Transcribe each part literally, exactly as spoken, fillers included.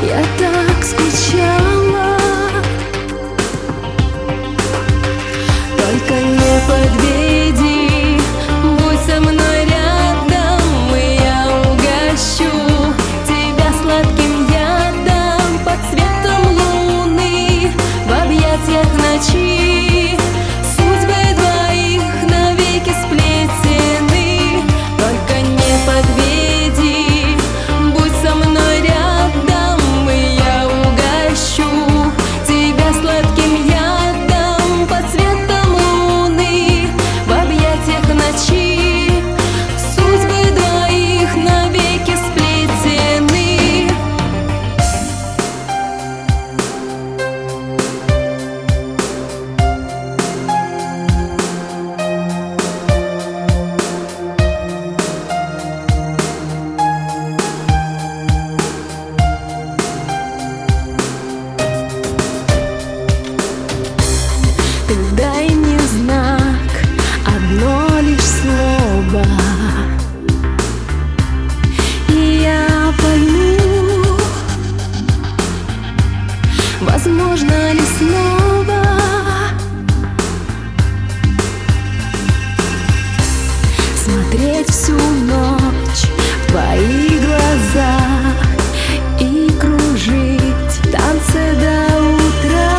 Я так скучала, только не подведи, будь со мной рядом, и я угощу тебя сладким ядом под светом луны в объятиях ночи. Судьбы двоих навеки сплетены, только не подведи, будь со мной рядом, и я угощу тебя сладким ядом под светом луны в объятиях ночи. Судьбы двоих навеки сплетены. Ты дай мне знак, одно лишь слово, и я пойму, возможно ли снова смотреть всю ночь в твои глаза и кружить в танце до утра.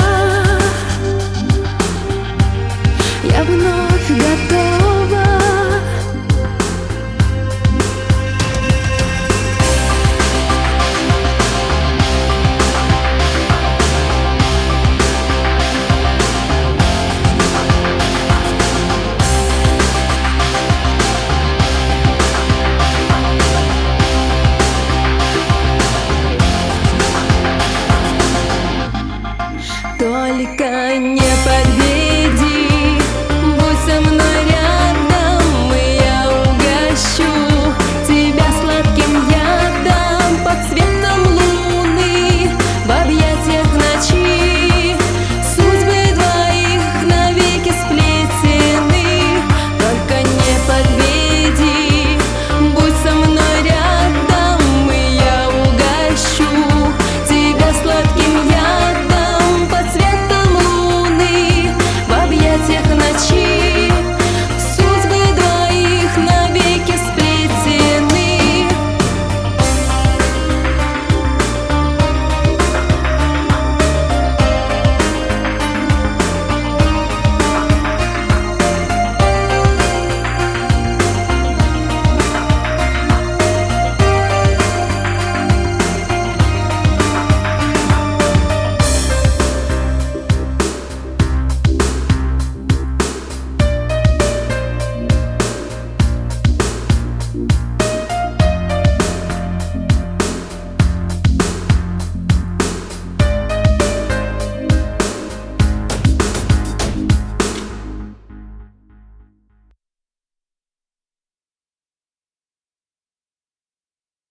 Я вновь готова. Только не